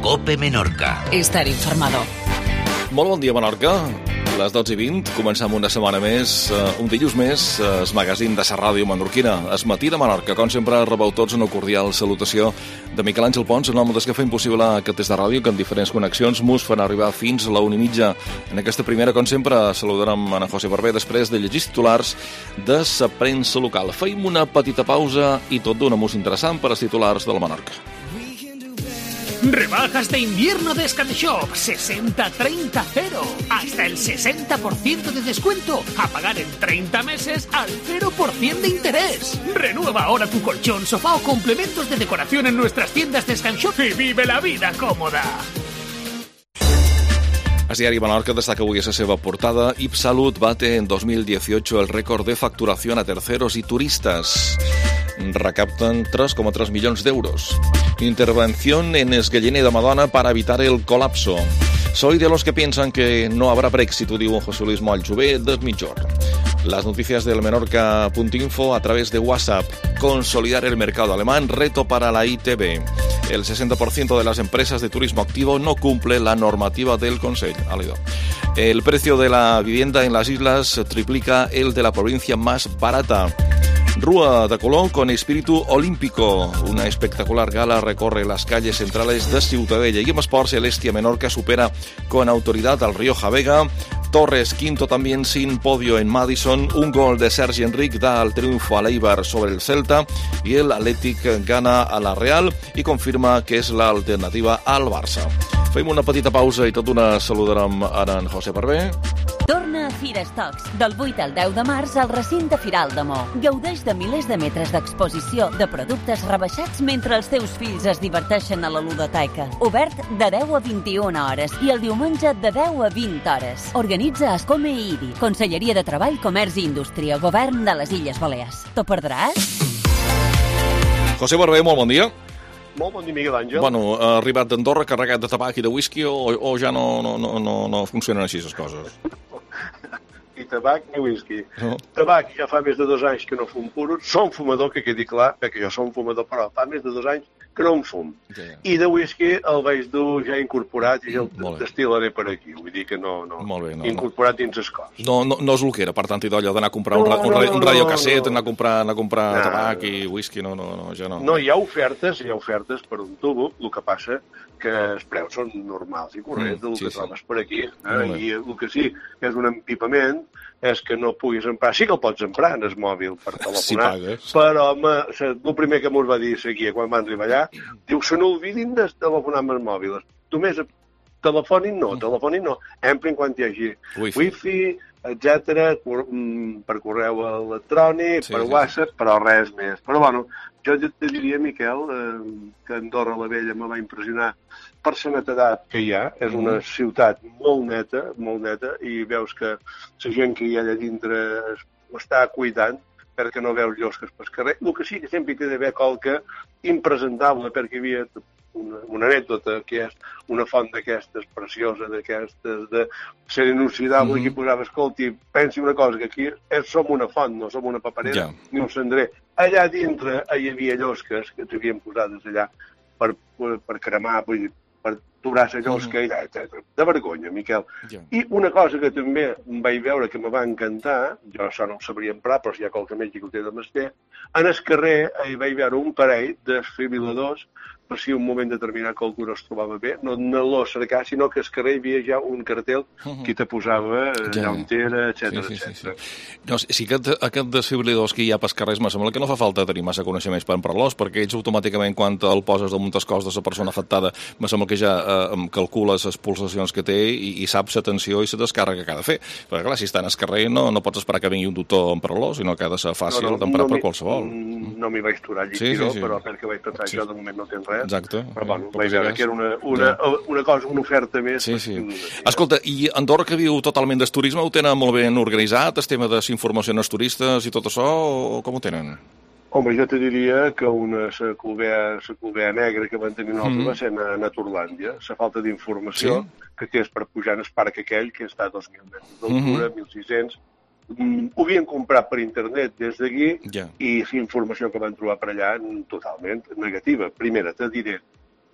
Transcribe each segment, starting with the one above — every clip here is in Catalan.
COPE Menorca. Estar informado. Molt bon dia, Menorca. Les 12:20, començam una setmana més, un dilluns més, el magazín de la ràdio menorquina. Es matí de Menorca, com sempre, rebeu tots una cordial salutació de Miquel Àngel Pons, en nom des que fem possible aquest test de ràdio, que en diferents connexions mos fan arribar fins a la 1:30. En aquesta primera, com sempre, saludarem a José Barber després de llegir titulars de la premsa local. Feim una petita pausa i tot d'una música interessant per als titulars de la Menorca. Rebajas de invierno de Scanshop, 60-30-0. Hasta el 60% de descuento. A pagar en 30 meses al 0% de interés. Renueva ahora tu colchón, sofá o complementos de decoración en nuestras tiendas de Scanshop y vive la vida cómoda. El diari Menorca destaca avui a la seva portada: Ipsalut bate en 2018 el récord de facturación a terceros y turistas. Recapten 3,3 milions d'euros. Intervención en el galliner de Madona para evitar el colapso. Soy de los que piensan que no habrá Brexit, ho diu José Luis Moll Jové del Mitjor. Las noticias del Menorca.info a través de WhatsApp. Consolidar el mercado alemán, reto para la ITB. El 60% de las empresas de turismo activo no cumple la normativa del Consell. El precio de la vivienda en las islas triplica el de la provincia más barata. Rúa de Colón con espíritu olímpico. Una espectacular gala recorre las calles centrales de Ciutadella. Y en esports, Celestia Menorca supera con autoridad al Rioja Vega. Torres quinto también sin podio en Madison. Un gol de Sergi Enric da el triunfo al Eibar sobre el Celta. Y el Athletic gana a la Real y confirma que es la alternativa al Barça. Fem una petita pausa i tot una saludarem ara en José Barber. Torna a Fira Stocks. Del 8 al 10 de març al recinte Firal de Mo. Gaudeix de milers de metres d'exposició de productes rebaixats mentre els teus fills es diverteixen a la ludoteca. Obert de 10 a 21 hores i el diumenge de 10 a 20 hores. Organitza Escome i IDI, Conselleria de Treball, Comerç i Indústria, Govern de les Illes Balears. T'ho perdràs? José Barber, molt bon dia. Molt bon dia, Miguel Àngel. Bueno, ha arribat d'Andorra carregat de tabac i de whisky o ja no funcionen així les coses? Ni tabac ni whisky. No. Tabac ja fa més de 2 anys que no fum puro. Som fumador, que quedi clar, perquè jo som fumador, però fa més de 2 anys que no en fum. Yeah. I de whisky el vaig dur ja incorporat i el Molt bé. destilaré per aquí. Vull dir que no incorporat dins el cos. No és el que era, per tant, allò d'anar a comprar un radiocasset, anar a comprar tabac i whisky, ja no. No, hi ha ofertes per un tubo, el que passa que els preus són normals i corrents del que trobes per aquí. I el que sí que és un empipament és que no puguis emprar. Sí que el pots emprar en el mòbil per telefonar, si pagues. Però home, el primer que mos va dir la guia quan van arribar allà, diu, se n'olvidin de telefonar amb el mòbil. Només telefonin no. Emprin quan hi hagi wifi, etc., per correu electrònic, per WhatsApp, però res més. Però bueno, jo te diria, Miquel, que Andorra la Vella me va impressionar per la netedat que hi ha. És una ciutat molt neta, i veus que la gent que hi ha allà dintre està cuidant perquè no veus llosques pel carrer. El que sí que sempre hi ha d'haver qualque impresentable, perquè hi havia una anècdota, que és una font d'aquestes preciosa, d'aquestes de ser inoxidable, que posava, escolti, pensi una cosa, que aquí som una font, no som una paperera, ni un cendrer. Allà dintre hi havia llosques que s'havien posades allà per cremar, vull dir, per aturar la llosca, de vergonya, Miquel. I una cosa que també vaig veure que me va encantar, jo això no ho sabria emprar, però si hi ha qualque metge que ho té de mester, en el carrer hi vaig veure un parell de desfibriladors per si un moment determinat que algú no es trobava bé, no l'ho cercar, sinó que al carrer hi havia ja un cartel que te posava allà on era, etc. No, sí que aquest desfibriladors que hi ha pels carrers, me sembla que no fa falta tenir massa coneixements per emprar-los, perquè ells automàticament, quan el poses damunt el cos de la persona afectada, me sembla que ja calcules les pulsacions que té i saps la tensió i la descàrrega que ha de fer. Perquè clar, si està en el carrer no pots esperar que vingui un doctor a emprar-lo, sinó que ha de ser fàcil d'emprar per qualsevol. No m'hi vaig aturar a llegir-ho, però perquè vaig pensar que jo de moment no tens res. Exacte. Però bueno, vaig veure que era una cosa, una oferta més. Sí. Escolta, i Andorra, que viu totalment del turisme, ho tenen molt ben organitzat, el tema de la informació als turistes i tot això, o com ho tenen? Home, jo te diria que la clovea negra que van tenir nosaltres va ser a Turlàndia. La falta d'informació que és per pujar en el parc aquell, que està a 2.000 metres d'altura, 1.600. Ho havien comprat per internet des d'aquí i la informació que van trobar per allà totalment negativa. Primera, te diré,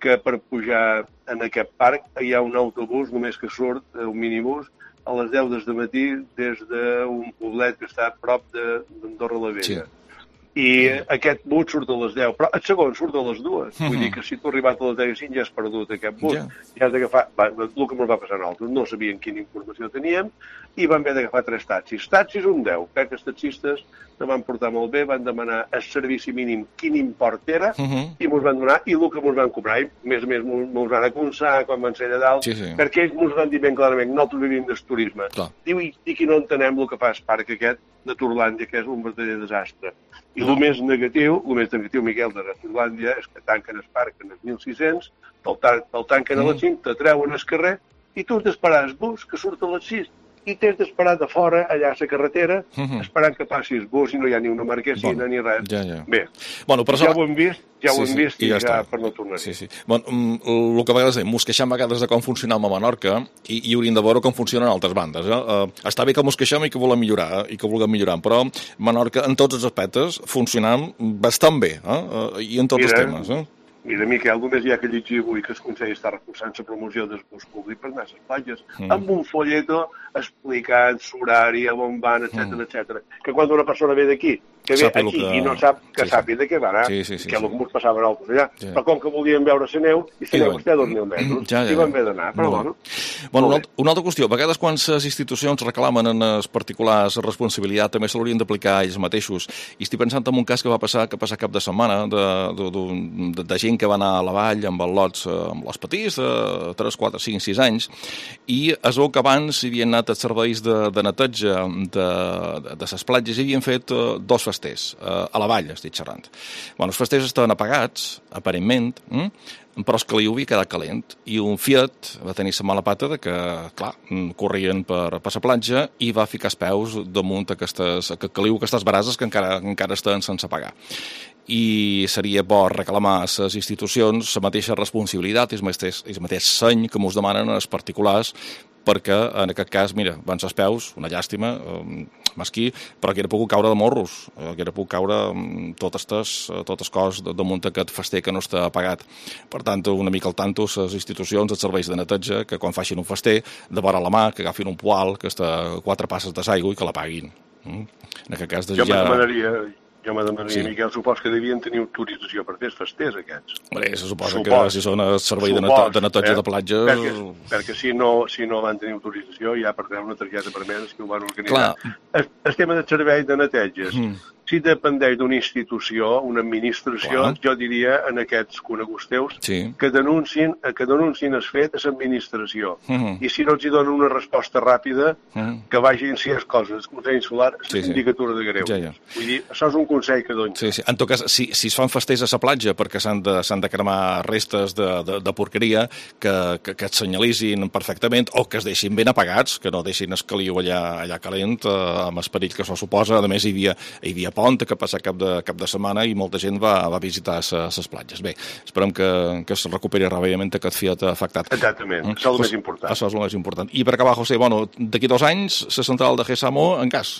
que per pujar en aquest parc hi ha un autobús només que surt, un minibús, a les 10 del matí des d'un poblet que està a prop d'Andorra la Vella. Sí. I aquest bus surt a les 10, però el segon surt a les 2. Vull dir que si tu has arribat a les 10 i 5 ja has perdut aquest bus. Ja has d'agafar... El que ens va passar a nosaltres, no sabíem quina informació teníem i vam haver d'agafar 3 taxis. Taxis un 10, perquè els taxistes se van portar molt bé, van demanar el servici mínim quin import era i ens van donar, i el que ens van cobrar. I més a més ens van aconsar quan van ser allà dalt, perquè ells ens van dir ben clarament, nosaltres vivim del turisme. Diu, i que no entenem el que fa el parc aquest de Turlàndia, que és un verdader desastre. I el més negatiu, Miquel, de Turlàndia, és que tanquen el parc en els 1.600, el tanquen a les 5, te treuen al carrer, i tu has d'esperar el bus que surt a les 6, i t'has d'esperar de fora, allà a la carretera, esperant que passi el bus i no hi ha ni una marquesina ni res. Bé, ja ho hem vist i ja per no tornar-hi. El que a vegades mos queixem a vegades de com funcionam a Menorca i hauríem de veure com funcionen altres bandes. Està bé que mos queixem i que volem millorar, però Menorca en tots els aspectes funcionam bastant bé, i en tots els temes. Mira, Miquel, només hi ha que llegir avui que el Consell està reforçant la promoció del bus públic per anar a les platges, amb un folleto explicant l'horari, on van, etc. Que quan una persona ve d'aquí, que ve aquí i no sap, que sàpiga de què va anar, que és el que ens passava a nosaltres allà. Però com que volíem veure la neu, i la neu està a 2.000 metres, i vam haver d'anar. Una altra qüestió, a vegades quan les institucions reclamen en els particulars responsabilitat, també se l'haurien d'aplicar ells mateixos. I estic pensant en un cas que va passar cap de setmana, de gent que va anar a la vall amb els lots, amb els petits, 3, 4, 5, 6 anys, i es veu que abans hi havien anat els serveis de neteja de les platges i havien fet 2 festers a la vall, estic xerrant. Els festers estaven apagats, aparentment, però és que li havia quedat calent i un Fiat va tenir la mala pata de que, clar, corrien per la platja i va ficar els peus damunt aquestes brases que encara estan sense apagar. I seria bo reclamar a les institucions la mateixa responsabilitat i el mateix seny que ens demanen els particulars, perquè en aquest cas, mira, van ser els peus, una llàstima, mesquí, però que era pogut caure de morros, que era pogut caure totes les coses damunt aquest fester que no està apagat. Per tant, una mica al tanto, les institucions, els serveis de neteja, que quan facin un fester, de vora la mà, que agafin un poal, que està a 4 passes de l'aigua i que l'apaguin. En aquest cas, Jo me demanaria, Miquel, supos que devien tenir autorització per fer els festers, aquests. Bé, se suposa que si són el servei de neteja de platja... Perquè si no van tenir autorització ja perdran una targeta permès que ho van organitzar. El tema del servei de neteges, si dependeix d'una institució, una administració, jo diria en aquests coneguts teus, que denuncin el fet a l'administració. I si no els hi donen una resposta ràpida, que vagin, si és coses, el Consell Insular, la sindicatura de Greu. Vull dir, això és un consell que dono. En tot cas, si es fan festers a la platja perquè s'han de cremar restes de porqueria, que es senyalitzin perfectament o que es deixin ben apagats, que no deixin el caliu allà calent, amb el perill que això suposa. A més, hi havia pont que passa cap de setmana i molta gent va visitar les platges. Bé, esperem que es recuperi ràpidament aquest Fiat afectat. Exactament, això és el més important. Això és el més important. I per acabar, José, d'aquí 2 anys, la central de Gesamo en gas,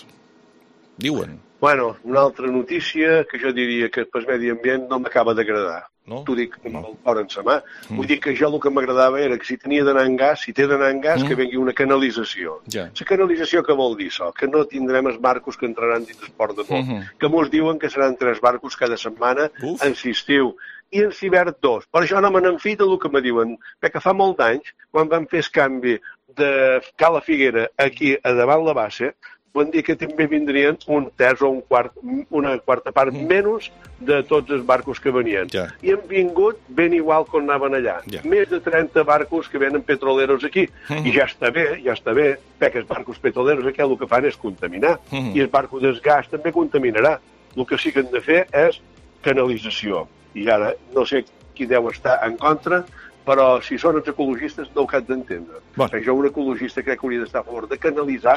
diuen. Una altra notícia que jo diria que pel medi ambient no m'acaba d'agradar. T'ho dic amb el cor en sa mà. Vull dir que jo el que m'agradava era que si tenia d'anar en gas, que vengui una canalització. La canalització què vol dir això? Que no tindrem els barcos que entraran dins el port de Nou. Que mos diuen que seran 3 barcos cada setmana en l'estiu. I en l'hivern 2. Per això no me n'enfita el que me diuen. Perquè fa molt d'anys, quan van fer el canvi de Cala Figuera aquí a davant la base, van dir que també vindrien un terç o una quarta part menys de tots els barcos que venien. I han vingut ben igual com anaven allà. Més de 30 barcos que venen petroleros aquí. I ja està bé, perquè els barcos petroleros aquí el que fan és contaminar. I el barco del gas també contaminarà. El que sí que han de fer és canalització. I ara no sé qui deu estar en contra, però si són els ecologistes no ho cap d'entendre. Jo, un ecologista, crec que hauria d'estar a favor de canalitzar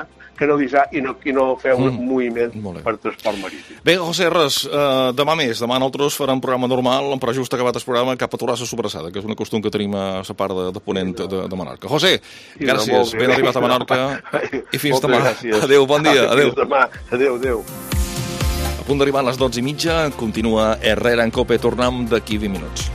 i no fer un moviment per transport marítim. Bé, José, res, demà nosaltres farem un programa normal, però just acabat el programa cap a aturar la sobrassada, que és un costum que tenim a la part de Ponent de Menorca. José, gràcies, ben arribat a Menorca i fins demà. Adéu, bon dia. Fins demà. Adéu. A punt d'arribar a les 12:30, continua Herrera en Cope, tornem d'aquí 20 minuts.